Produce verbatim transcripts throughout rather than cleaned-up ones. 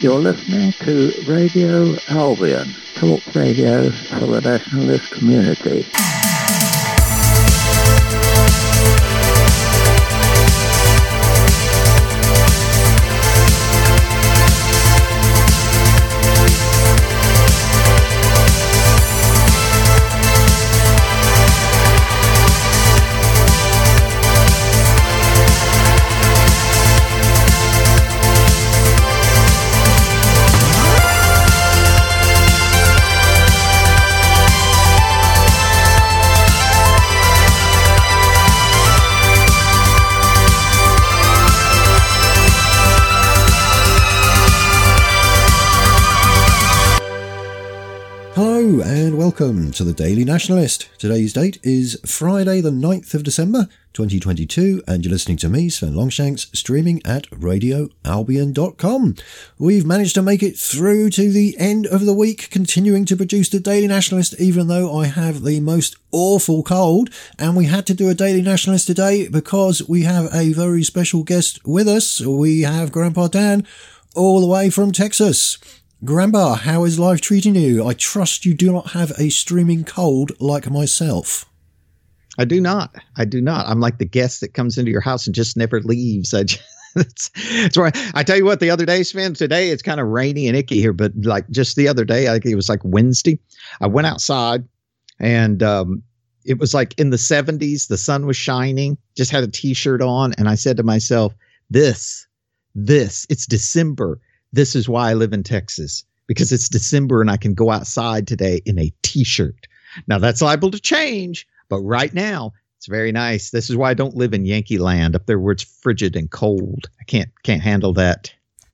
You're listening to Radio Albion, talk radio for the nationalist community. And welcome to the Daily Nationalist. Today's date is Friday the ninth of December twenty twenty-two, and you're listening to me, Sven Longshanks, streaming at radio albion dot com. We've managed to make it through to the end of the week, continuing to produce the Daily Nationalist, even though I have the most awful cold, and we had to do a Daily Nationalist today because we have a very special guest with us. We have Grandpa Dan all the way from Texas. Grandpa, how is life treating you? I trust you do not have a streaming cold like myself. I do not. I do not. I'm like the guest that comes into your house and just never leaves. I just, it's, it's right. I tell you what, the other day, Sven, today it's kind of rainy and icky here, but like just the other day, I think it was like Wednesday, I went outside and um, it was like in the seventies. The sun was shining, just had a t-shirt on. And I said to myself, this, this, it's December. This is why I live in Texas, because it's December and I can go outside today in a t-shirt. Now that's liable to change, but right now it's very nice. This is why I don't live in Yankee land up there where it's frigid and cold. I can't, can't handle that.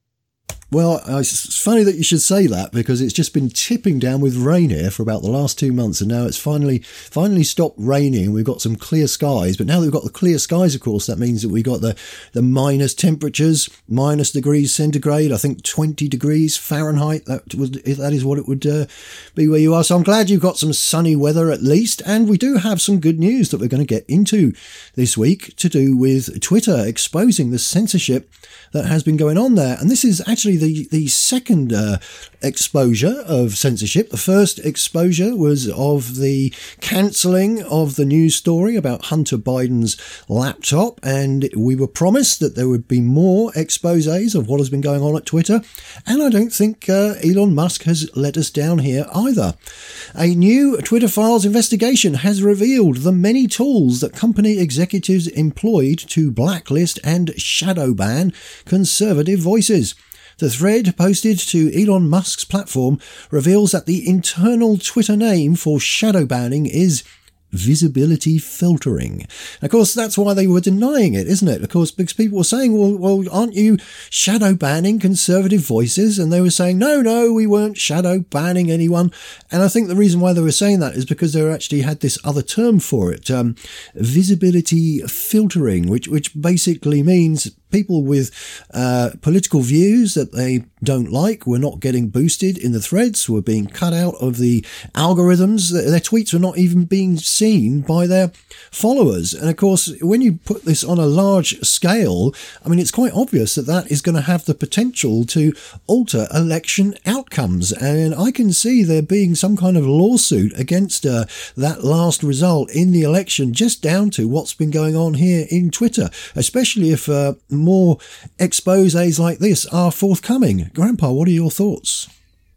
Well, it's funny that you should say that because it's just been tipping down with rain here for about the last two months. And now it's finally, finally stopped raining. We've got some clear skies, but now that we've got the clear skies, of course, that means that we got the, the minus temperatures, minus degrees centigrade, I think twenty degrees Fahrenheit. That was, that is what it would uh, be where you are. So I'm glad you've got some sunny weather at least. And we do have some good news that we're going to get into this week to do with Twitter exposing the censorship that has been going on there. And this is actually the, the second uh, exposure of censorship. The first exposure was of the cancelling of the news story about Hunter Biden's laptop. And we were promised that there would be more exposés of what has been going on at Twitter. And I don't think uh, Elon Musk has let us down here either. A new Twitter Files investigation has revealed the many tools that company executives employed to blacklist and shadow ban conservative voices. The thread posted to Elon Musk's platform reveals that the internal Twitter name for shadow banning is visibility filtering. Of course, that's why they were denying it, isn't it? Of course, because people were saying, well, well, aren't you shadow banning conservative voices? And they were saying, no, no, we weren't shadow banning anyone. And I think the reason why they were saying that is because they actually had this other term for it, um, visibility filtering, which, which basically means people with uh, political views that they don't like were not getting boosted in the threads, were being cut out of the algorithms. Their tweets were not even being seen by their followers. And of course, when you put this on a large scale, I mean, it's quite obvious that that is going to have the potential to alter election outcomes. And I can see there being some kind of lawsuit against uh, that last result in the election, just down to what's been going on here in Twitter, especially if uh, more exposés like this are forthcoming. Grandpa, what are your thoughts?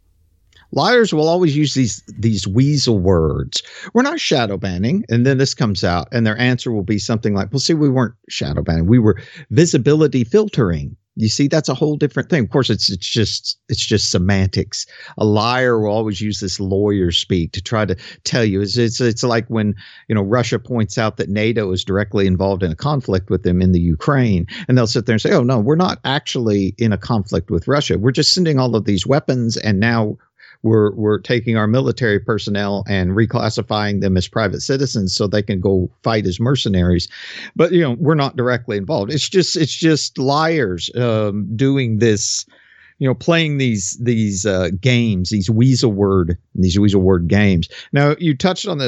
Liars will always use these these weasel words. We're not shadow banning. And then this comes out and their answer will be something like, well, see, we weren't shadow banning. We were visibility filtering. You see, that's a whole different thing. Of course, it's it's just it's just semantics. A liar will always use this lawyer speak to try to tell you. It's it's, it's like when, you know, Russia points out that NATO is directly involved in a conflict with them in the Ukraine. And they'll sit there and say, oh, no, we're not actually in a conflict with Russia. We're just sending all of these weapons. And now we're we're taking our military personnel and reclassifying them as private citizens so they can go fight as mercenaries. But, you know, we're not directly involved. It's just it's just liars um, doing this, you know, playing these these uh, games, these weasel word, these weasel word games. Now, you touched on this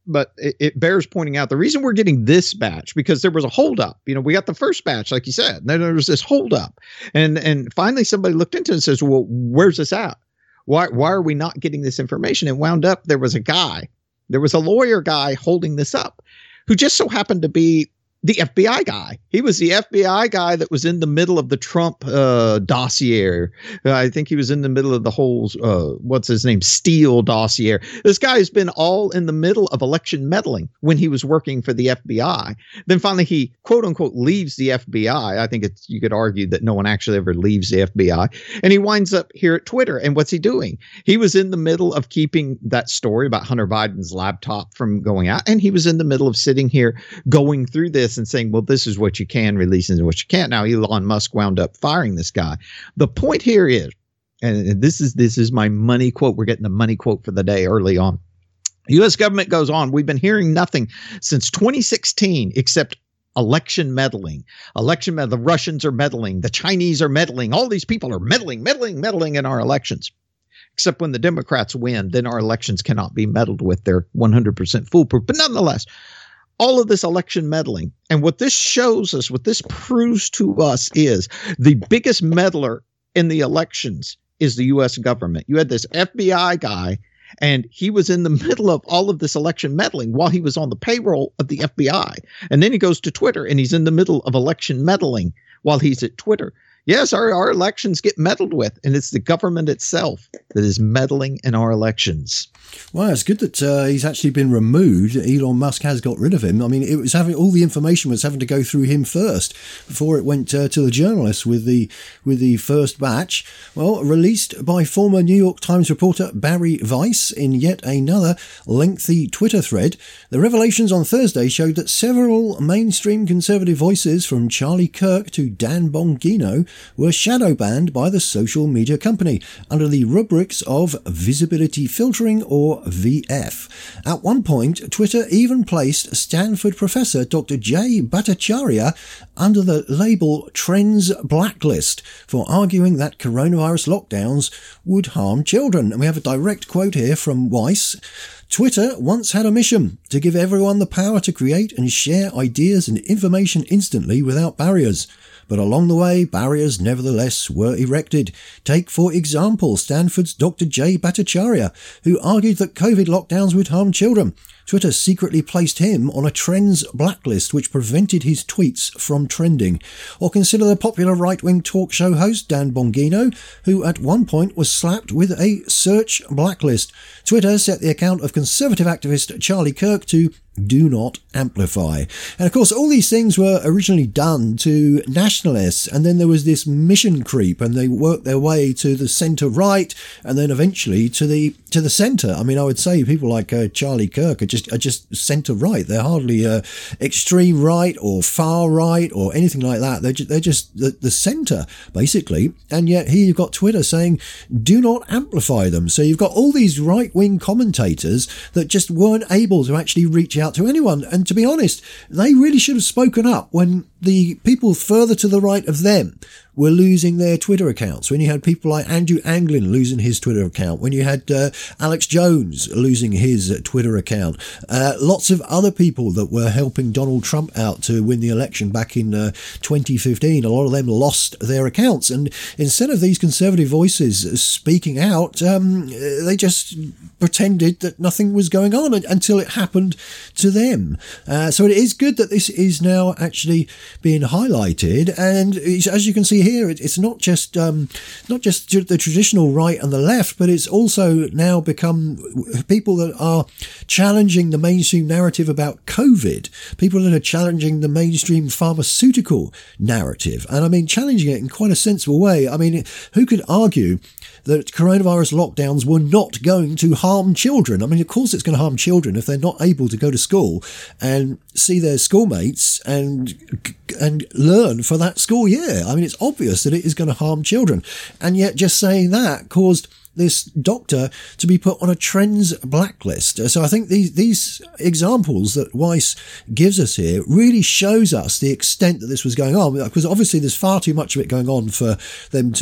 but it, it bears pointing out the reason we're getting this batch, because there was a holdup. You know, we got the first batch, like you said, and then there was this holdup. And and finally somebody looked into it and says, well, where's this at? Why, why are we not getting this information? And wound up, there was a guy, there was a lawyer guy holding this up who just so happened to be the F B I guy. He was the F B I guy that was in the middle of the Trump uh, dossier. Uh, I think he was in the middle of the whole, uh, what's his name, Steele dossier. This guy has been all in the middle of election meddling when he was working for the F B I. Then finally he, quote unquote, leaves the F B I. I think it's, you could argue that no one actually ever leaves the F B I. And he winds up here at Twitter. And what's he doing? He was in the middle of keeping that story about Hunter Biden's laptop from going out. And he was in the middle of sitting here going through this and saying, well, this is what you can release and what you can't. Now, Elon Musk wound up firing this guy. The point here is, and this is this is my money quote. We're getting the money quote for the day early on. The U S government goes on. We've been hearing nothing since twenty sixteen except election meddling. Election meddling. The Russians are meddling. The Chinese are meddling. All these people are meddling, meddling, meddling in our elections. Except when the Democrats win, then our elections cannot be meddled with. They're one hundred percent foolproof. But nonetheless, all of this election meddling. And what this shows us, what this proves to us is the biggest meddler in the elections is the U S government. You had this F B I guy, and he was in the middle of all of this election meddling while he was on the payroll of the F B I. And then he goes to Twitter and he's in the middle of election meddling while he's at Twitter. Yes, our, our elections get meddled with, and it's the government itself that is meddling in our elections. Well, it's good that uh, he's actually been removed. Elon Musk has got rid of him. I mean, it was having all the information was having to go through him first before it went uh, to the journalists with the with the first batch. Well, released by former New York Times reporter Barry Weiss in yet another lengthy Twitter thread. The revelations on Thursday showed that several mainstream conservative voices, from Charlie Kirk to Dan Bongino, were shadow banned by the social media company under the rubrics of visibility filtering, or V F. At one point, Twitter even placed Stanford professor Doctor Jay Bhattacharya under the label Trends Blacklist for arguing that coronavirus lockdowns would harm children. And we have a direct quote here from Weiss. Twitter once had a mission to give everyone the power to create and share ideas and information instantly without barriers. But along the way, barriers nevertheless were erected. Take, for example, Stanford's Doctor Jay Bhattacharya, who argued that COVID lockdowns would harm children. Twitter secretly placed him on a trends blacklist which prevented his tweets from trending. Or consider the popular right-wing talk show host Dan Bongino, who at one point was slapped with a search blacklist. Twitter set the account of conservative activist Charlie Kirk to do not amplify. And of course, all these things were originally done to nationalists, and then there was this mission creep, and they worked their way to the centre right, and then eventually to the to the centre. I mean, I would say people like uh, Charlie Kirk are just are just centre right. They're hardly uh, extreme right or far right or anything like that. They're just, they're just the, the centre basically. And yet here you've got Twitter saying do not amplify them. So you've got all these right wing commentators that just weren't able to actually reach out to anyone. And to be honest, they really should have spoken up when the people further to the right of them were losing their Twitter accounts. When you had people like Andrew Anglin losing his Twitter account, when you had uh, Alex Jones losing his uh, Twitter account, uh, lots of other people that were helping Donald Trump out to win the election back in uh, twenty fifteen, a lot of them lost their accounts. And instead of these conservative voices speaking out, um, they just pretended that nothing was going on until it happened to them. Uh, so it is good that this is now actually being highlighted. And as you can see here, it's not just um, not just the traditional right and the left, but it's also now become people that are challenging the mainstream narrative about COVID, people that are challenging the mainstream pharmaceutical narrative. And I mean, challenging it in quite a sensible way. I mean, who could argue that coronavirus lockdowns were not going to harm children? I mean, of course it's going to harm children if they're not able to go to school and see their schoolmates and and learn for that school year. I mean, it's obvious that it is going to harm children. And yet just saying that caused this doctor to be put on a trends blacklist. So I think these these examples that Weiss gives us here really shows us the extent that this was going on, because obviously there's far too much of it going on for them to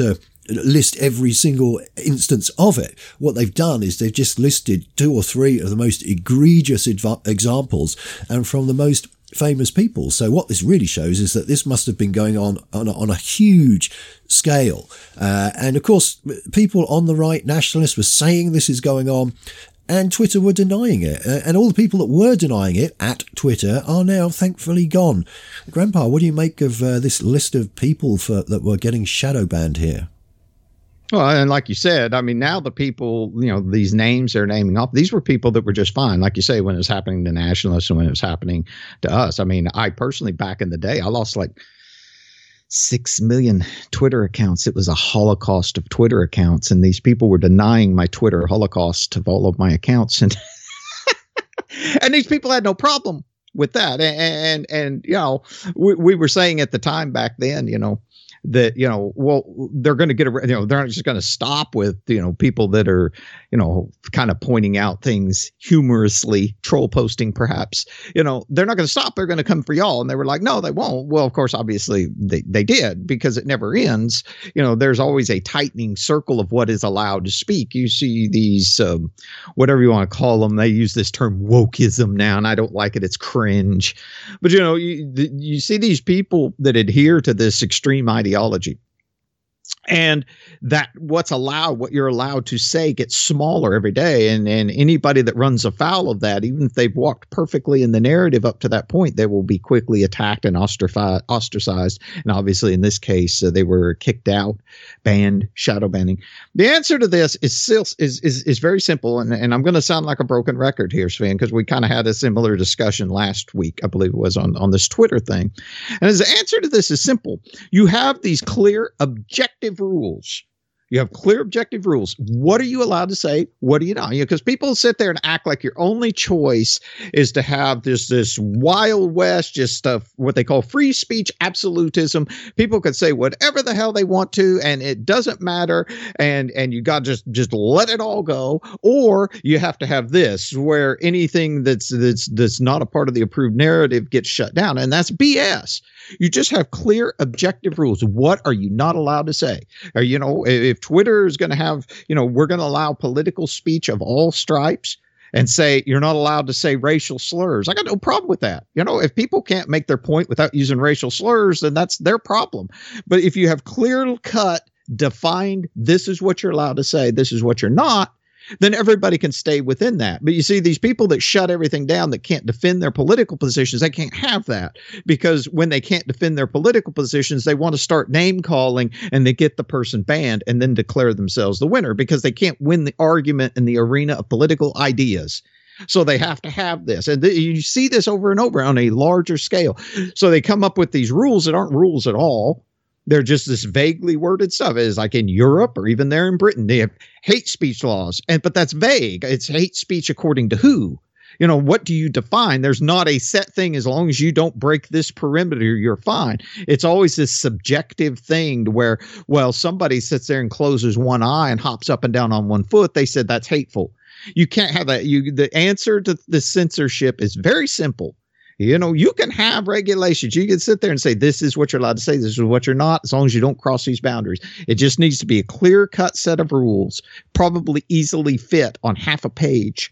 list every single instance of it. What they've done is they've just listed two or three of the most egregious adva- examples and from the most famous people. So what this really shows is that this must have been going on on a, on a huge scale. Uh, and of course, people on the right, nationalists, were saying this is going on, and Twitter were denying it. Uh, and all the people that were denying it at Twitter are now thankfully gone. Grandpa, what do you make of uh, this list of people for, that were getting shadow banned here? Well, and like you said, I mean, now the people, you know, these names they're naming off, these were people that were just fine. Like you say, when it was happening to nationalists and when it was happening to us. I mean, I personally, back in the day, I lost like six million Twitter accounts. It was a holocaust of Twitter accounts. And these people were denying my Twitter holocaust of all of my accounts. And, and these people had no problem with that. And, and, and you know, we, we were saying at the time back then, you know, that, you know, well, they're going to get, a, you know, they're not just going to stop with, you know, people that are, you know, kind of pointing out things humorously, troll posting, perhaps, you know, they're not going to stop. They're going to come for y'all. And they were like, no, they won't. Well, of course, obviously they, they did, because it never ends. You know, there's always a tightening circle of what is allowed to speak. You see these, um, whatever you want to call them. They use this term wokeism now, and I don't like it. It's cringe. But, you know, you, you see these people that adhere to this extreme ideology. Ideology. And that what's allowed, what you're allowed to say gets smaller every day. And, and anybody that runs afoul of that, even if they've walked perfectly in the narrative up to that point, they will be quickly attacked and ostracized. And obviously, in this case, uh, they were kicked out, banned, shadow banning. The answer to this is still, is, is, is very simple. And, and I'm going to sound like a broken record here, Sven, because we kind of had a similar discussion last week, I believe it was on, on this Twitter thing. And his answer to this is simple. You have these clear, objective rules. You have clear objective rules. What are you allowed to say? What are you not? Because you know, people sit there and act like your only choice is to have this this Wild West, just uh, what they call free speech absolutism. People could say whatever the hell they want to, and it doesn't matter. And and you got to just just let it all go. Or you have to have this, where anything that's that's that's not a part of the approved narrative gets shut down, and that's B S. You just have clear, objective rules. What are you not allowed to say? Or, you know, if Twitter is going to have, you know, we're going to allow political speech of all stripes and say you're not allowed to say racial slurs. I got no problem with that. You know, if people can't make their point without using racial slurs, then that's their problem. But if you have clear cut, defined, this is what you're allowed to say, this is what you're not, then everybody can stay within that. But you see, these people that shut everything down, that can't defend their political positions, they can't have that, because when they can't defend their political positions, they want to start name calling and they get the person banned and then declare themselves the winner, because they can't win the argument in the arena of political ideas. So they have to have this. And th- you see this over and over on a larger scale. So they come up with these rules that aren't rules at all. They're just this vaguely worded stuff. It's like in Europe or even there in Britain, they have hate speech laws. And but that's vague. It's hate speech according to who? You know, what do you define? There's not a set thing. As long as you don't break this perimeter, you're fine. It's always this subjective thing to where, well, somebody sits there and closes one eye and hops up and down on one foot. They said that's hateful. You can't have that. You, the answer to the censorship is very simple. You know, you can have regulations. You can sit there and say, this is what you're allowed to say. This is what you're not, as long as you don't cross these boundaries. It just needs to be a clear cut set of rules, probably easily fit on half a page.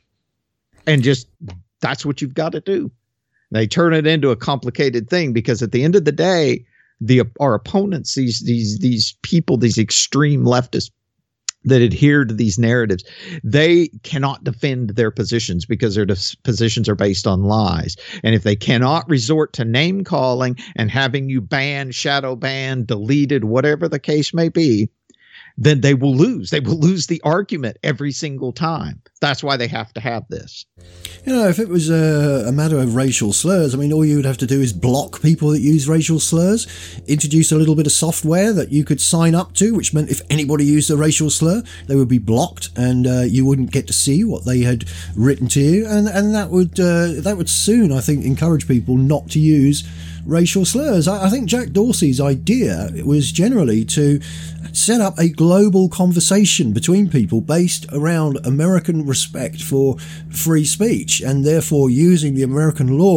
And just that's what you've got to do. They turn it into a complicated thing because at the end of the day, the our opponents, these these these people, these extreme leftists that adhere to these narratives, they cannot defend their positions because their dis- positions are based on lies. And if they cannot resort to name calling and having you banned, shadow banned, deleted, whatever the case may be, then they will lose. They will lose the argument every single time. That's why they have to have this. You know, if it was a, a matter of racial slurs, I mean, all you would have to do is block people that use racial slurs, introduce a little bit of software that you could sign up to, which meant if anybody used a racial slur, they would be blocked and uh, you wouldn't get to see what they had written to you. And, and that would uh, that would soon, I think, encourage people not to use racial slurs. I, I think Jack Dorsey's idea was generally to set up a global conversation between people based around American respect for free speech and therefore using the American law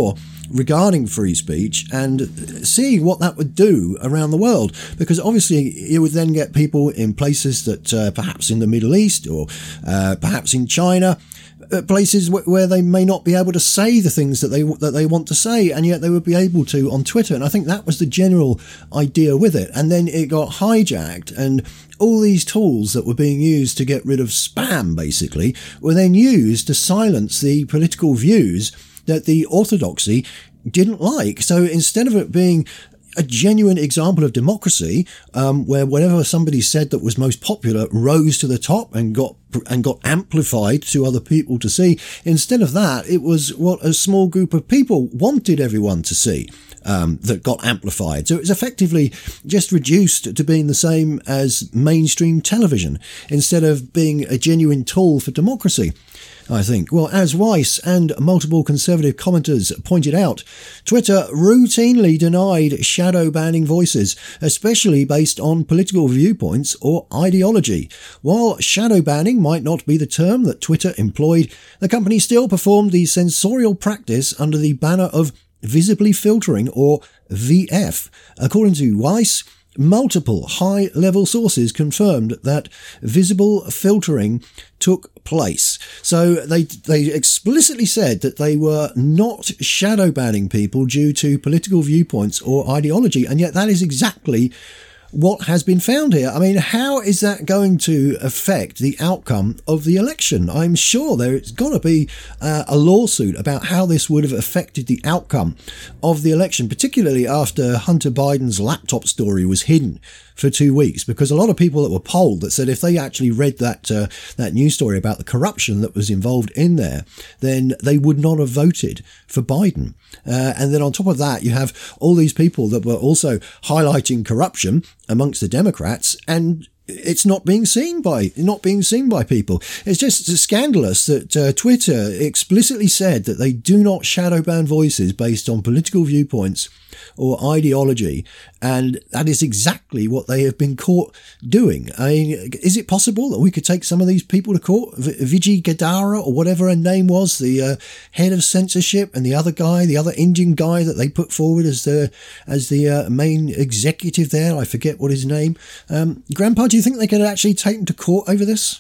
regarding free speech and seeing what that would do around the world, because obviously you would then get people in places that uh, perhaps in the Middle East or uh, perhaps in China, uh, places w- where they may not be able to say the things that they that they want to say, and yet they would be able to on Twitter. And I think that was the general idea with it. And then it got hijacked, and all these tools that were being used to get rid of spam, basically, were then used to silence the political views that the orthodoxy didn't like. So instead of it being a genuine example of democracy, um, where whatever somebody said that was most popular rose to the top and got and got amplified to other people to see, instead of that, it was what a small group of people wanted everyone to see. Um, that got amplified. So it was effectively just reduced to being the same as mainstream television instead of being a genuine tool for democracy, I think. Well, as Weiss and multiple conservative commenters pointed out, Twitter routinely denied shadow banning voices, especially based on political viewpoints or ideology. While shadow banning might not be the term that Twitter employed, the company still performed the censorial practice under the banner of visibly filtering, or V F. According to Weiss, multiple high-level sources confirmed that visible filtering took place. So they they explicitly said that they were not shadow banning people due to political viewpoints or ideology, and yet that is exactly what has been found here. I mean, how is that going to affect the outcome of the election? I'm sure there's got to be uh, a lawsuit about how this would have affected the outcome of the election, particularly after Hunter Biden's laptop story was hidden for two weeks, because a lot of people that were polled that said if they actually read that uh, that news story about the corruption that was involved in there, then they would not have voted for Biden. Uh, and then on top of that, you have all these people that were also highlighting corruption amongst the Democrats, and it's not being seen by not being seen by people. It's just scandalous that uh, Twitter explicitly said that they do not shadow ban voices based on political viewpoints or ideology, and that is exactly what they have been caught doing. I mean, is it possible that we could take some of these people to court? V- Vijay Gadara, or whatever her name was, the uh, head of censorship, and the other guy, the other Indian guy that they put forward as the as the uh, main executive there, I forget what his name. Um, Grandpa, do you think they could actually take them to court over this?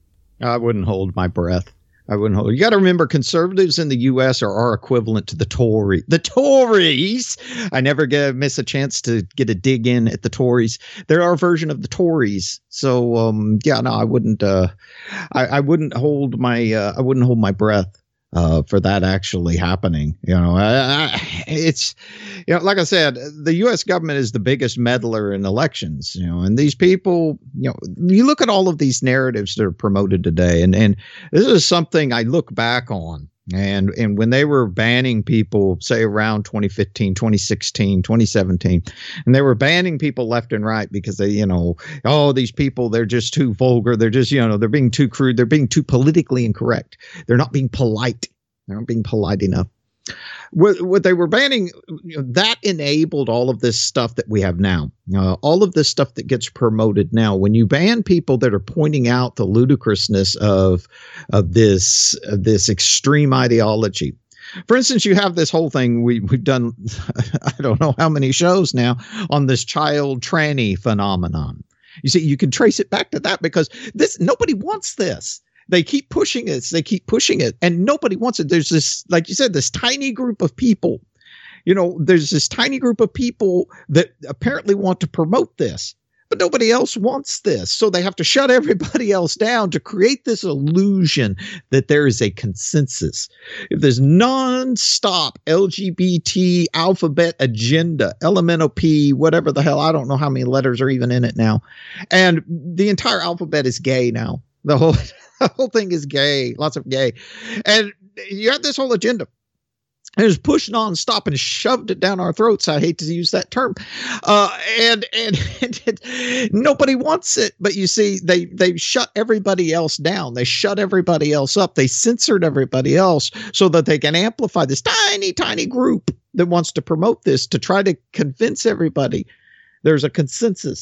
I wouldn't hold my breath. I wouldn't hold. You got to remember, conservatives in the U S are our equivalent to the Tory. The Tories. I never get miss a chance to get a dig in at the Tories. They're our version of the Tories. So um, yeah, no, I wouldn't. Uh, I, I wouldn't hold my. Uh, I wouldn't hold my breath uh, for that actually happening. You know, I, I, it's you know, like I said, the U S government is the biggest meddler in elections. You know, and these people, you know, you look at all of these narratives that are promoted today, and and this is something I look back on. And and when they were banning people, say around twenty fifteen, twenty sixteen, twenty seventeen, and they were banning people left and right because they, you know, oh, these people, they're just too vulgar. They're just, you know, they're being too crude. They're being too politically incorrect. They're not being polite. They're not being polite enough. What, what they were banning, you know, that enabled all of this stuff that we have now, uh, all of this stuff that gets promoted now. When you ban people that are pointing out the ludicrousness of of this of this extreme ideology. For instance, you have this whole thing we, we've done, I don't know how many shows now on this child tranny phenomenon. You see, you can trace it back to that because this nobody wants this. They keep pushing it. They keep pushing it, and nobody wants it. There's this, like you said, this tiny group of people. You know, there's this tiny group of people that apparently want to promote this, but nobody else wants this. So they have to shut everybody else down to create this illusion that there is a consensus. If there's nonstop L G B T alphabet agenda, L M N O P, whatever the hell, I don't know how many letters are even in it now. And the entire alphabet is gay now. The whole, the whole thing is gay, lots of gay. And you have this whole agenda. And it's pushed nonstop and shoved it down our throats. I hate to use that term. Uh, and, and, and it, nobody wants it. But you see, they, they shut everybody else down. They shut everybody else up. They censored everybody else so that they can amplify this tiny, tiny group that wants to promote this to try to convince everybody there's a consensus.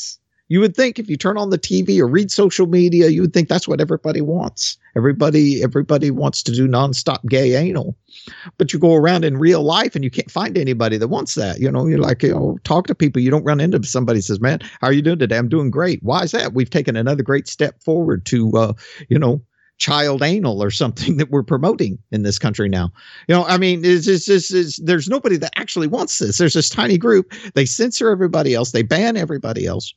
You would think if you turn on the T V or read social media, you would think that's what everybody wants. Everybody, everybody wants to do nonstop gay anal, but you go around in real life and you can't find anybody that wants that. You know, you're like, you know, talk to people. You don't run into somebody who says, man, how are you doing today? I'm doing great. Why is that? We've taken another great step forward to, uh, you know, child anal or something that we're promoting in this country now. You know, I mean, it's, it's, it's, it's, there's nobody that actually wants this. There's this tiny group. They censor everybody else. They ban everybody else.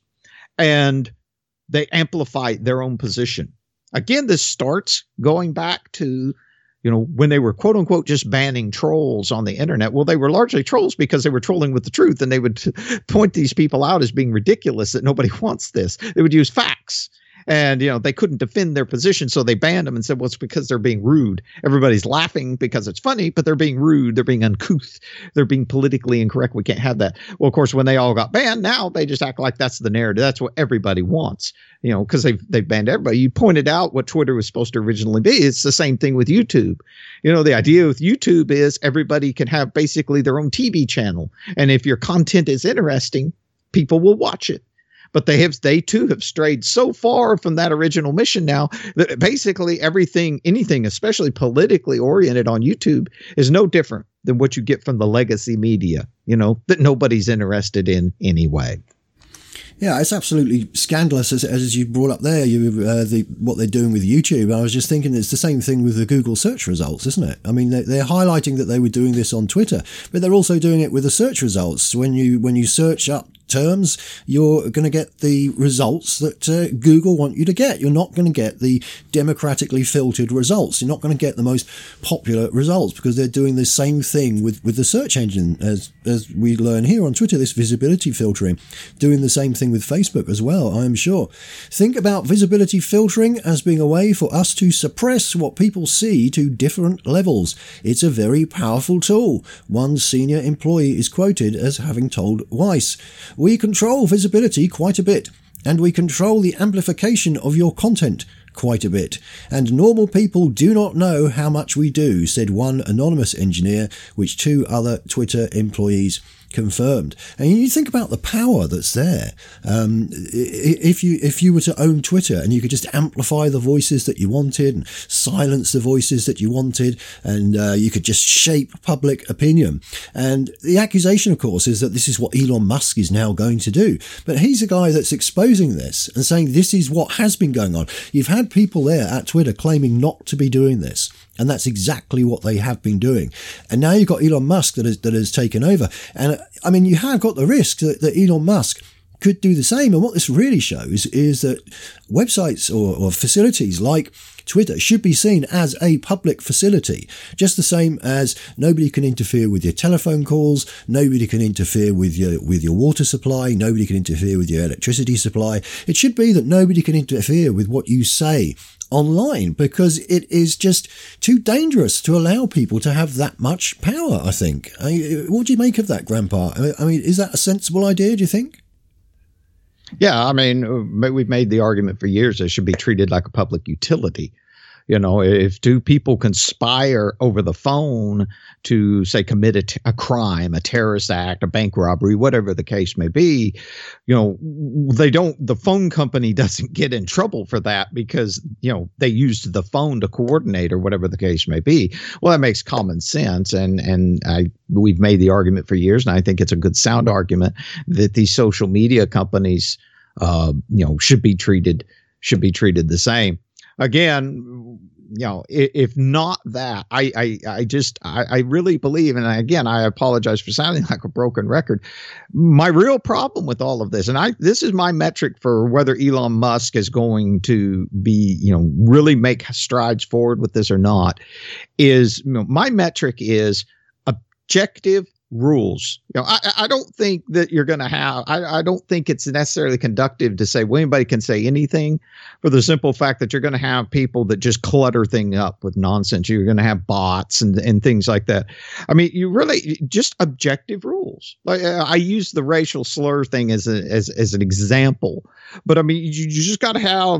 And they amplify their own position. Again, this starts going back to, you know, when they were quote unquote just banning trolls on the internet. Well, they were largely trolls because they were trolling with the truth, and they would t- point these people out as being ridiculous, that nobody wants this. They would use facts. And, you know, they couldn't defend their position, so they banned them and said, well, it's because they're being rude. Everybody's laughing because it's funny, but they're being rude. They're being uncouth. They're being politically incorrect. We can't have that. Well, of course, when they all got banned, now they just act like that's the narrative. That's what everybody wants, you know, because they've, they've banned everybody. You pointed out what Twitter was supposed to originally be. It's the same thing with YouTube. You know, the idea with YouTube is everybody can have basically their own T V channel. And if your content is interesting, people will watch it. But they have, they too have strayed so far from that original mission now that basically everything, anything, especially politically oriented on YouTube, is no different than what you get from the legacy media, you know, that nobody's interested in anyway. Yeah, it's absolutely scandalous, as, as you brought up there, you, uh, the, what they're doing with YouTube. I was just thinking it's the same thing with the Google search results, isn't it? I mean, they're, they're highlighting that they were doing this on Twitter, but they're also doing it with the search results. When you when you search up terms, you're going to get the results that uh, Google want you to get. You're not going to get the democratically filtered results. You're not going to get the most popular results, because they're doing the same thing with, with the search engine, as as we learn here on Twitter, this visibility filtering, doing the same thing with Facebook as well, I am sure. Think about visibility filtering as being a way for us to suppress what people see to different levels. It's a very powerful tool. One senior employee is quoted as having told Weiss, "We control visibility quite a bit, and we control the amplification of your content quite a bit, and normal people do not know how much we do," said one anonymous engineer, which two other Twitter employees confirmed. And you think about the power that's there. Um, if you if you were to own Twitter and you could just amplify the voices that you wanted and silence the voices that you wanted, and uh, you could just shape public opinion. And the accusation, of course, is that this is what Elon Musk is now going to do. But he's a guy that's exposing this and saying this is what has been going on. You've had people there at Twitter claiming not to be doing this, and that's exactly what they have been doing. And now you've got Elon Musk that has, that has taken over. And I mean, you have got the risk that, that Elon Musk could do the same. And what this really shows is that websites or, or facilities like Twitter should be seen as a public facility, just the same as nobody can interfere with your telephone calls, nobody can interfere with your with your water supply, nobody can interfere with your electricity supply. It should be that nobody can interfere with what you say online, because it is just too dangerous to allow people to have that much power, I think. I, what do you make of that, Grandpa? I mean, is that a sensible idea, do you think? Yeah, I mean, we've made the argument for years it should be treated like a public utility. You know, if two people conspire over the phone to, say, commit a, t- a crime, a terrorist act, a bank robbery, whatever the case may be, you know, they don't, the phone company doesn't get in trouble for that because, you know, they used the phone to coordinate or whatever the case may be. Well, that makes common sense. And, and I, we've made the argument for years, and I think it's a good sound argument that these social media companies, uh, you know, should be treated, should be treated the same. Again, you know, if, if not that, I, I, I just, I, I really believe, and again, I apologize for sounding like a broken record. My real problem with all of this, and I, this is my metric for whether Elon Musk is going to be, you know, really make strides forward with this or not, is, you know, my metric is objective rules. You know, I, I don't think that you're going to have, I, I don't think it's necessarily conductive to say, well, anybody can say anything, for the simple fact that you're going to have people that just clutter things up with nonsense. You're going to have bots and, and things like that. I mean, you really just objective rules. Like, uh, I use the racial slur thing as a, as, as an example, but I mean, you, you just got to have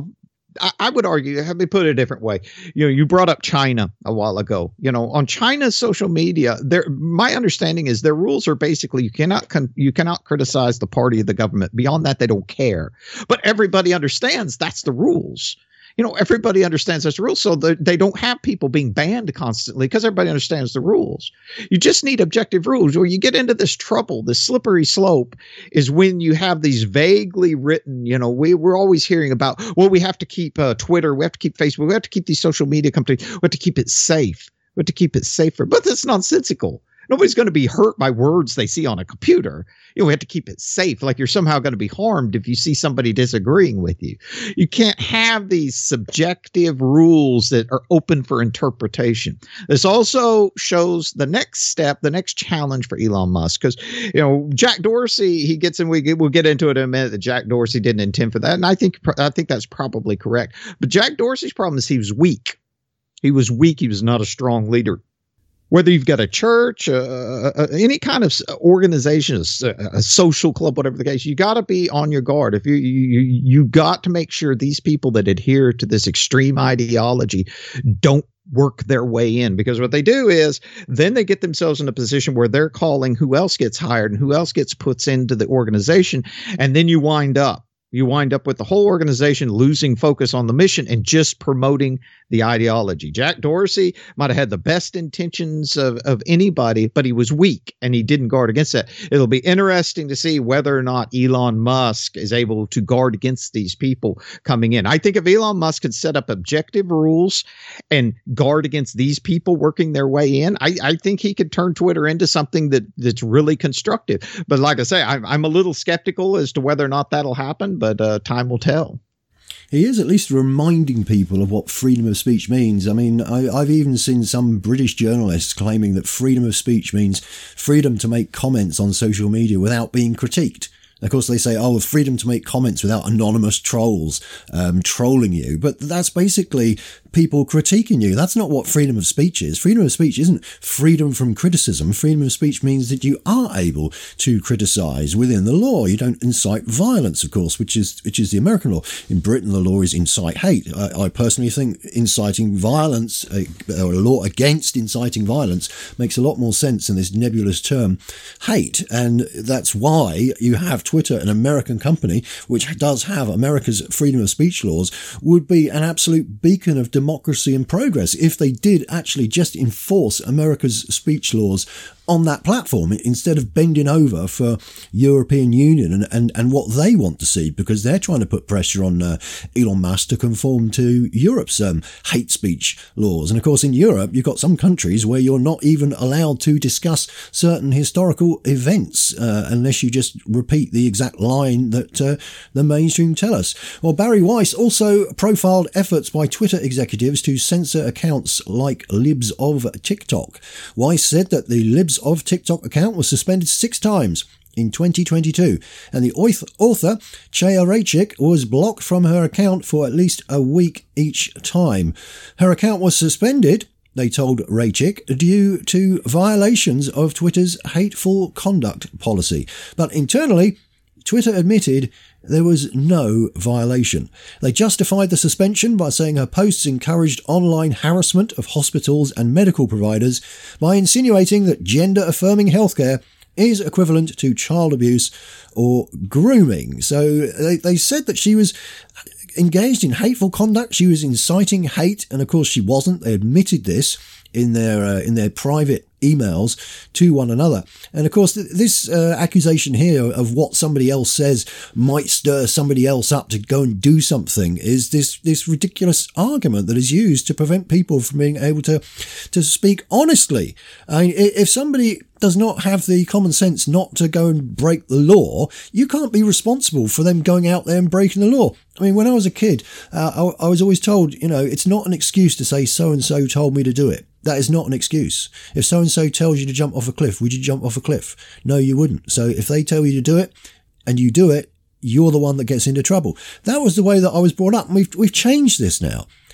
I, I would argue, let me put it a different way. You know, you brought up China a while ago. You know, on China's social media, there, my understanding is their rules are basically you cannot con, you cannot criticize the party of the government. Beyond that, they don't care. But everybody understands that's the rules. You know, everybody understands those rules, so they don't have people being banned constantly because everybody understands the rules. You just need objective rules. Where you get into this trouble, this slippery slope, is when you have these vaguely written, you know, we, we're always hearing about, well, we have to keep uh, Twitter, we have to keep Facebook, we have to keep these social media companies, we have to keep it safe, we have to keep it safer. But that's nonsensical. Nobody's going to be hurt by words they see on a computer. You know, we have to keep it safe. Like you're somehow going to be harmed if you see somebody disagreeing with you. You can't have these subjective rules that are open for interpretation. This also shows the next step, the next challenge for Elon Musk. Because, you know, Jack Dorsey, he gets in, we, we'll get into it in a minute, that Jack Dorsey didn't intend for that. And I think, I think that's probably correct. But Jack Dorsey's problem is he was weak. He was weak. He was not a strong leader. Whether you've got a church, uh, uh, any kind of organization, a, a social club, whatever the case, you got to be on your guard. If you you you got to make sure these people that adhere to this extreme ideology don't work their way in, because what they do is then they get themselves in a position where they're calling who else gets hired and who else gets puts into the organization, and then you wind up. You wind up with the whole organization losing focus on the mission and just promoting the ideology. Jack Dorsey might have had the best intentions of, of anybody, but he was weak and he didn't guard against that. It'll be interesting to see whether or not Elon Musk is able to guard against these people coming in. I think if Elon Musk could set up objective rules and guard against these people working their way in, I, I think he could turn Twitter into something that, that's really constructive. But like I say, I'm, I'm a little skeptical as to whether or not that'll happen. But uh, time will tell. He is at least reminding people of what freedom of speech means. I mean, I, I've even seen some British journalists claiming that freedom of speech means freedom to make comments on social media without being critiqued. Of course, they say, oh, freedom to make comments without anonymous trolls um, trolling you. But that's basically people critiquing you. That's not what freedom of speech is. Freedom of speech isn't freedom from criticism. Freedom of speech means that you are able to criticize within the law. You don't incite violence, of course, which is which is the American law. In Britain, the law is incite hate. I, I personally think inciting violence, uh, or a law against inciting violence, makes a lot more sense than this nebulous term hate. And that's why you have Twitter, an American company, which does have America's freedom of speech laws, would be an absolute beacon of democracy and progress if they did actually just enforce America's speech laws on that platform instead of bending over for European Union and, and, and what they want to see, because they're trying to put pressure on uh, Elon Musk to conform to Europe's um, hate speech laws. And of course, in Europe, you've got some countries where you're not even allowed to discuss certain historical events uh, unless you just repeat the exact line that uh, the mainstream tell us. Well, Barry Weiss also profiled efforts by Twitter executives to censor accounts like Libs of TikTok. Weiss said that the Libs of TikTok account was suspended six times in twenty twenty-two, and the author, Chaya Raichik, was blocked from her account for at least a week each time. Her account was suspended, they told Raichik, due to violations of Twitter's hateful conduct policy. But internally, Twitter admitted there was no violation. They justified the suspension by saying her posts encouraged online harassment of hospitals and medical providers by insinuating that gender-affirming healthcare is equivalent to child abuse or grooming. So they, they said that she was engaged in hateful conduct. She was inciting hate, and of course she wasn't. They admitted this in their uh, in their private emails to one another. And of course, th- this uh, accusation here of what somebody else says might stir somebody else up to go and do something is this this ridiculous argument that is used to prevent people from being able to to speak honestly. I mean, if somebody does not have the common sense not to go and break the law, you can't be responsible for them going out there and breaking the law. I mean, when I was a kid, uh, I, I was always told, you know, it's not an excuse to say so-and-so told me to do it. That is not an excuse. If so-and-so tells you to jump off a cliff, would you jump off a cliff? No, you wouldn't. So if they tell you to do it and you do it, you're the one that gets into trouble. That was the way that I was brought up. And we've, we've changed this now.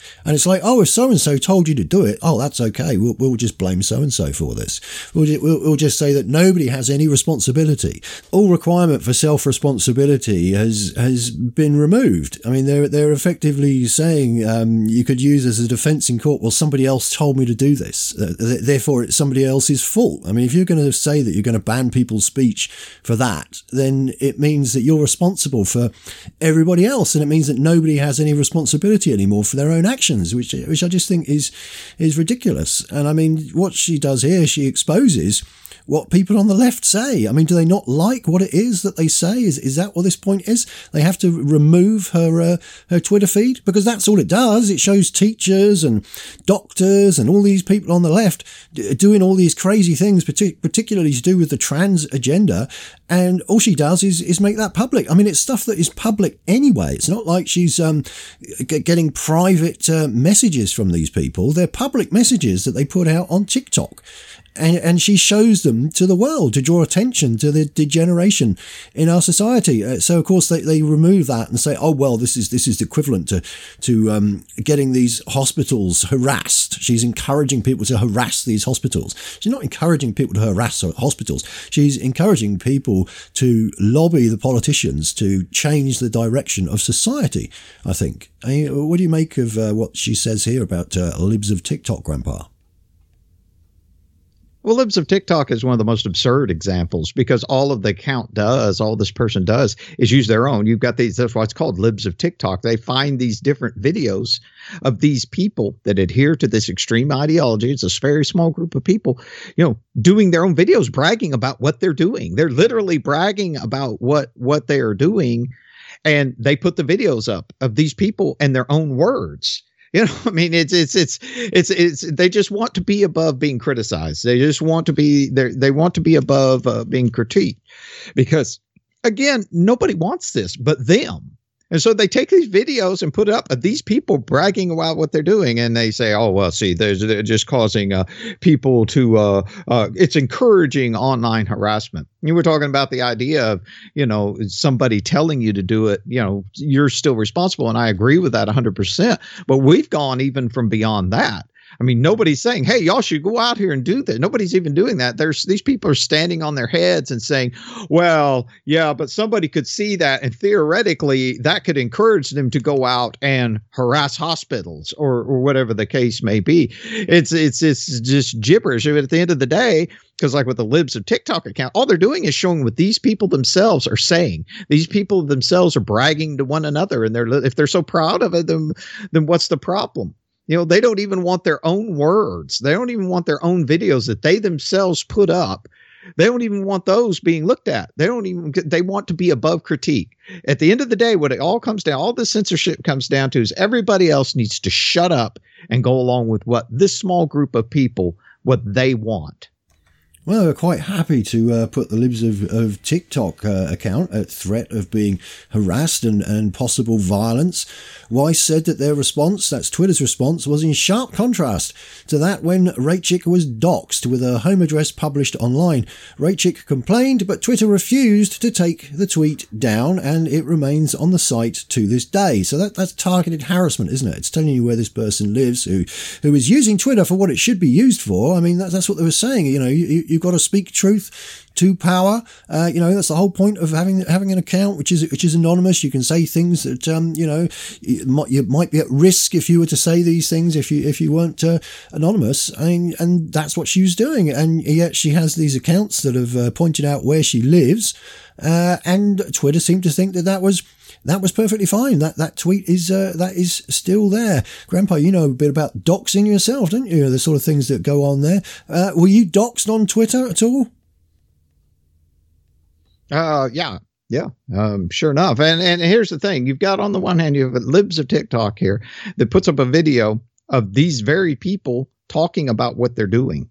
And it's like, oh, if so-and-so told you to do it, oh, that's okay. We'll, we'll just blame so-and-so for this. We'll, we'll, we'll just say that nobody has any responsibility. All requirement for self-responsibility has has been removed. I mean, they're they're effectively saying um, you could use as a defence in court, well, somebody else told me to do this. Uh, th- therefore, it's somebody else's fault. I mean, if you're going to say that you're going to ban people's speech for that, then it means that you're responsible for everybody else. And it means that nobody has any responsibility anymore for their own actions, which which I just think is is ridiculous. And I mean, what she does here, she exposes what people on the left say. I mean, do they not like what it is that they say? Is is that what this point is? They have to remove her uh, her Twitter feed? Because that's all it does. It shows teachers and doctors and all these people on the left doing all these crazy things, particularly to do with the trans agenda. And all she does is is make that public. I mean, it's stuff that is public anyway. It's not like she's um, g- getting private uh, messages from these people. They're public messages that they put out on TikTok. And, and she shows them to the world to draw attention to the degeneration in our society. Uh, so, of course, they, they remove that and say, oh, well, this is this is equivalent to to um, getting these hospitals harassed. She's encouraging people to harass these hospitals. She's not encouraging people to harass hospitals. She's encouraging people to lobby the politicians to change the direction of society, I think. I mean, what do you make of uh, what she says here about uh, libs of TikTok, Grandpa? Well, Libs of TikTok is one of the most absurd examples because all of the account does, all this person does is use their own. You've got these, that's why it's called Libs of TikTok. They find these different videos of these people that adhere to this extreme ideology. It's a very small group of people, you know, doing their own videos, bragging about what they're doing. They're literally bragging about what, what they are doing. And they put the videos up of these people and their own words. You know, I mean, it's, it's, it's, it's, it's, they just want to be above being criticized. They just want to be there. They want to be above uh, being critiqued because, again, nobody wants this but them. And so they take these videos and put up of these people bragging about what they're doing. And they say, oh, well, see, they're, they're just causing uh, people to uh, uh, it's encouraging online harassment. You were talking about the idea of, you know, somebody telling you to do it. You know, you're still responsible. And I agree with that one hundred percent. But we've gone even from beyond that. I mean, nobody's saying, hey, y'all should go out here and do that. Nobody's even doing that. There's these people are standing on their heads and saying, well, yeah, but somebody could see that. And theoretically, that could encourage them to go out and harass hospitals or, or whatever the case may be. It's it's it's just gibberish. At the end of the day, because like with the Libs of TikTok account, all they're doing is showing what these people themselves are saying. These people themselves are bragging to one another. And they're if they're so proud of it, then, then what's the problem? You know, they don't even want their own words. They don't even want their own videos that they themselves put up. They don't even want those being looked at. They don't even, they want to be above critique. At the end of the day, what it all comes down, all this censorship comes down to is everybody else needs to shut up and go along with what this small group of people, what they want. Well, we're quite happy to uh, put the Libs of, of TikTok uh, account at threat of being harassed and, and possible violence. Weiss said that their response, that's Twitter's response, was in sharp contrast to that when Raychick was doxxed with a home address published online. Raychick complained, but Twitter refused to take the tweet down, and it remains on the site to this day. So that, that's targeted harassment, isn't it? It's telling you where this person lives, who who is using Twitter for what it should be used for. I mean, that's, that's what they were saying. You know, you, you You've got to speak truth to power. Uh, you know, that's the whole point of having having an account which is which is anonymous. You can say things that um, you know you might, you might be at risk if you were to say these things if you if you weren't uh, anonymous. I mean, and that's what she was doing. And yet she has these accounts that have uh, pointed out where she lives, uh, and Twitter seemed to think that that was. That was perfectly fine. That that tweet is uh, that is still there. Grandpa, you know a bit about doxing yourself, don't you? The sort of things that go on there. Uh, were you doxed on Twitter at all? Uh, yeah, yeah, um, sure enough. And and here's the thing: you've got on the one hand, you have Libs of TikTok here that puts up a video of these very people talking about what they're doing.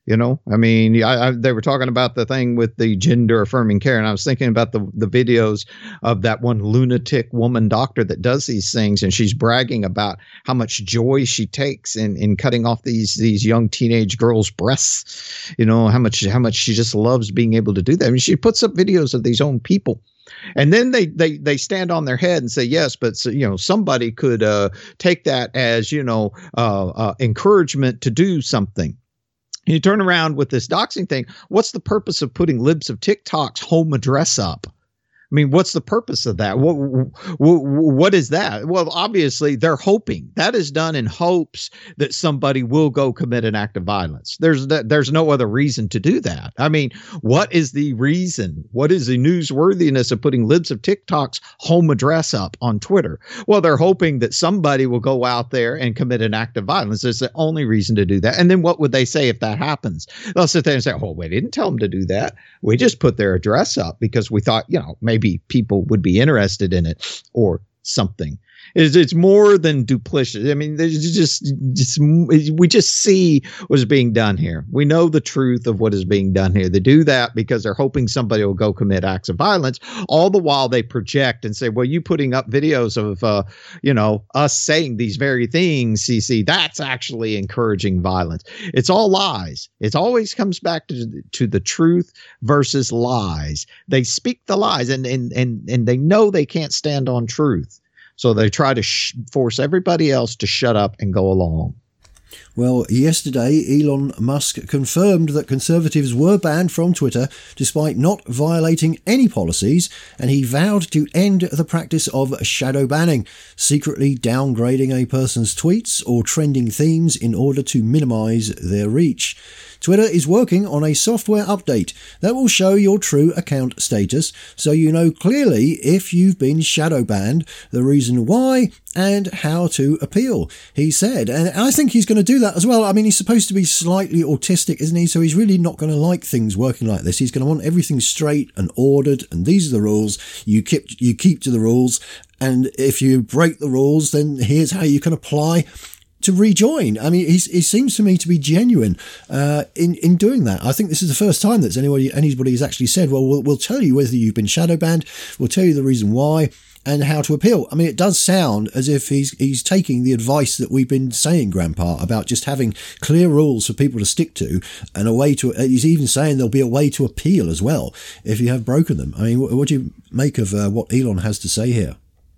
You know, I mean, I, I, they were talking about the thing with the gender affirming care. And I was thinking about the, the videos of that one lunatic woman doctor that does these things. And she's bragging about how much joy she takes in, in cutting off these, these young teenage girls' breasts, you know, how much, how much she just loves being able to do that. I mean, she puts up videos of these own people. And then they, they, they stand on their head and say, yes, but, so, you know, somebody could uh, take that as, you know, uh, uh, encouragement to do something. You turn around with this doxing thing. What's the purpose of putting Libs of TikTok's home address up? I mean, what's the purpose of that? What, what, what is that? Well, obviously, they're hoping. That is done in hopes that somebody will go commit an act of violence. There's there's no other reason to do that. I mean, what is the reason? What is the newsworthiness of putting Libs of TikTok's home address up on Twitter? Well, they're hoping that somebody will go out there and commit an act of violence. It's the only reason to do that. And then what would they say if that happens? They'll sit there and say, oh, we didn't tell them to do that. We just put their address up because we thought, you know, maybe people would be interested in it or something. It's, it's more than duplicity. I mean, there's just, just, we just see what is being done here. We know the truth of what is being done here. They do that because they're hoping somebody will go commit acts of violence. All the while they project and say, well, you putting up videos of, uh, you know, us saying these very things, C C, that's actually encouraging violence. It's all lies. It always comes back to, to the truth versus lies. They speak the lies and, and, and, and they know they can't stand on truth. So they try to sh- force everybody else to shut up and go along. Well, yesterday, Elon Musk confirmed that conservatives were banned from Twitter despite not violating any policies, and he vowed to end the practice of shadow banning, secretly downgrading a person's tweets or trending themes in order to minimize their reach. Twitter is working on a software update that will show your true account status so you know clearly if you've been shadow banned, the reason why, and how to appeal, he said. And I think he's going to do that as well. I mean, he's supposed to be slightly autistic, isn't he? So he's really not going to like things working like this. He's going to want everything straight and ordered, and these are the rules. You keep, you keep to the rules, and if you break the rules, then here's how you can apply to rejoin. I mean, he's, he seems to me to be genuine uh, in in doing that. I think this is the first time that anybody anybody has actually said, "Well, we'll we'll tell you whether you've been shadow banned. We'll tell you the reason why and how to appeal." I mean, it does sound as if he's he's taking the advice that we've been saying, Grandpa, about just having clear rules for people to stick to and a way to. He's even saying there'll be a way to appeal as well if you have broken them. I mean, what, what do you make of uh, what Elon has to say here?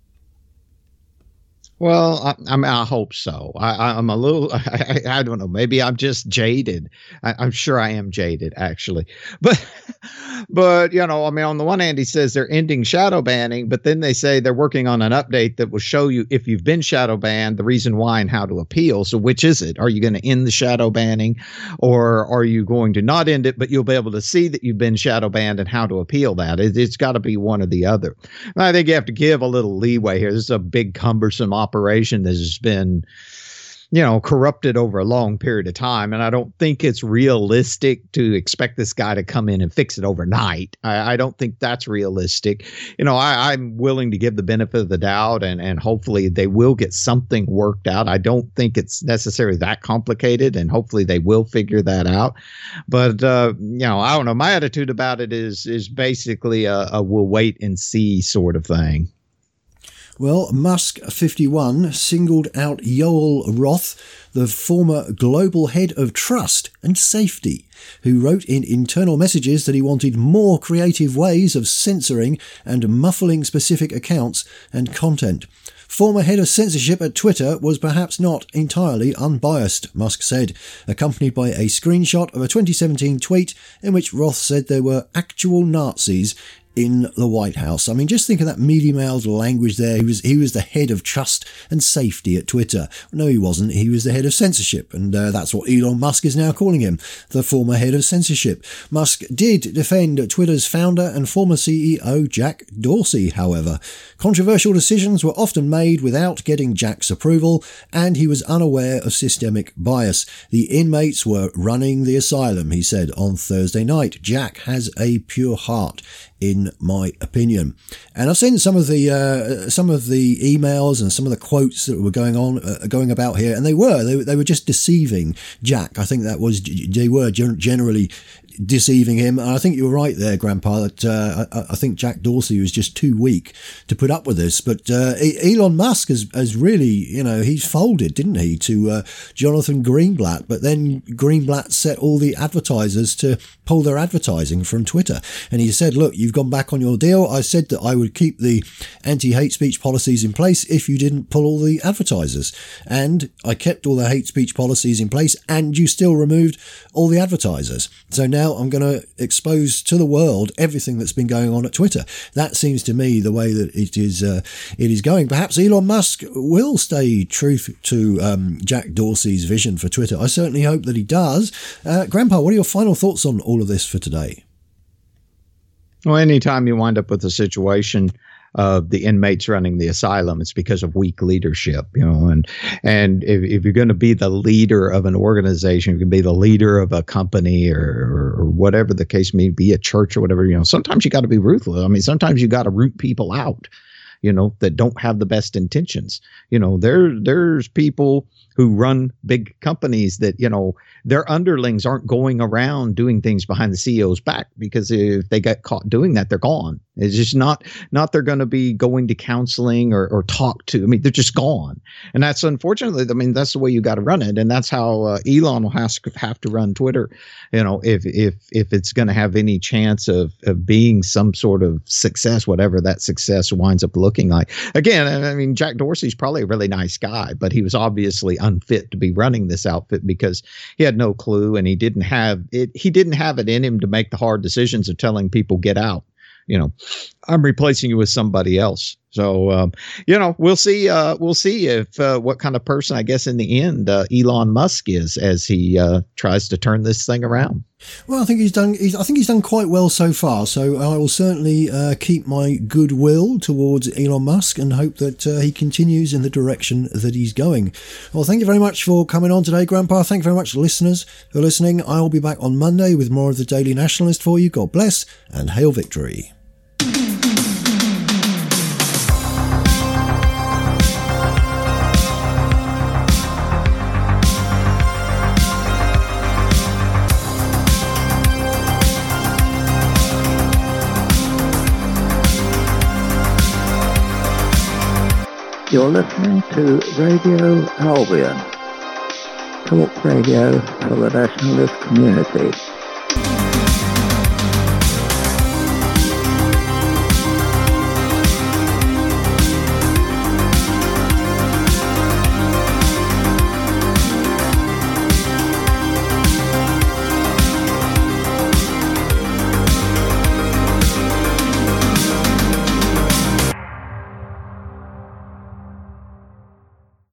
Well, I, I mean, I hope so. I, I'm a little, I, I don't know, maybe I'm just jaded. I, I'm sure I am jaded, actually. But, but, you know, I mean, on the one hand, he says they're ending shadow banning, but then they say they're working on an update that will show you if you've been shadow banned, the reason why and how to appeal. So which is it? Are you going to end the shadow banning, or are you going to not end it, but you'll be able to see that you've been shadow banned and how to appeal that? It, it's got to be one or the other. I think you have to give a little leeway here. This is a big, cumbersome operation that has been, you know, corrupted over a long period of time. And I don't think it's realistic to expect this guy to come in and fix it overnight. I, I don't think that's realistic. You know, I, I'm willing to give the benefit of the doubt, and, and hopefully they will get something worked out. I don't think it's necessarily that complicated, and hopefully they will figure that out. But, uh, you know, I don't know. My attitude about it is, is basically a, a we'll wait and see sort of thing. Well, Musk fifty-one singled out Yoel Roth, the former global head of trust and safety, who wrote in internal messages that he wanted more creative ways of censoring and muffling specific accounts and content. Former head of censorship at Twitter was perhaps not entirely unbiased, Musk said, accompanied by a screenshot of a twenty seventeen tweet in which Roth said there were actual Nazis in the White House. I mean, just think of that mealy-mouthed language there. He was he was the head of trust and safety at Twitter. No, he wasn't. He was the head of censorship, and uh, that's what Elon Musk is now calling him, the former head of censorship. Musk did defend Twitter's founder and former C E O Jack Dorsey, however. Controversial decisions were often made without getting Jack's approval, and he was unaware of systemic bias. The inmates were running the asylum, he said on Thursday night. Jack has a pure heart in in my opinion. And I've seen some of the uh, some of the emails and some of the quotes that were going on, uh, going about here, and they were they, they were just deceiving Jack. I think that was they were generally deceiving him. And I think you were right there, Grandpa, that uh, I, I think Jack Dorsey was just too weak to put up with this. But uh, Elon Musk has, has really, you know, he's folded, didn't he, to uh, Jonathan Greenblatt. But then Greenblatt set all the advertisers to pull their advertising from Twitter. And he said, look, you've gone back on your deal. I said that I would keep the anti-hate speech policies in place if you didn't pull all the advertisers. And I kept all the hate speech policies in place, and you still removed all the advertisers. So now I'm going to expose to the world everything that's been going on at Twitter. That seems to me the way that it is uh, it is going. Perhaps Elon Musk will stay true to um, Jack Dorsey's vision for Twitter. I certainly hope that he does. Uh, Grandpa, what are your final thoughts on all of this for today? Well, anytime you wind up with a situation of the inmates running the asylum, it's because of weak leadership, you know, and and if, if you're going to be the leader of an organization, you can be the leader of a company or, or, or whatever the case may be, a church or whatever, you know, sometimes you got to be ruthless. I mean, sometimes you got to root people out, you know, that don't have the best intentions. You know, there there's people who run big companies that, you know, their underlings aren't going around doing things behind the C E O's back, because if they get caught doing that, they're gone. It's just not, not they're going to be going to counseling or, or talk to. I mean, they're just gone. And that's unfortunately, I mean, that's the way you got to run it. And that's how uh, Elon will have to, have to run Twitter, you know, if, if, if it's going to have any chance of, of being some sort of success, whatever that success winds up looking like. Again, I mean, Jack Dorsey's probably a really nice guy, but he was obviously unfit to be running this outfit because he had no clue, and he didn't have it. He didn't have it in him to make the hard decisions of telling people, get out. You know, I'm replacing you with somebody else. So, um, you know, we'll see. Uh, we'll see if uh, what kind of person, I guess, in the end, uh, Elon Musk is as he uh, tries to turn this thing around. Well, I think he's done. He's, I think he's done quite well so far. So I will certainly uh, keep my goodwill towards Elon Musk and hope that uh, he continues in the direction that he's going. Well, thank you very much for coming on today, Grandpa. Thank you very much, listeners, for listening. I will be back on Monday with more of the Daily Nationalist for you. God bless and hail victory. You're listening to Radio Albion, talk radio for the nationalist community.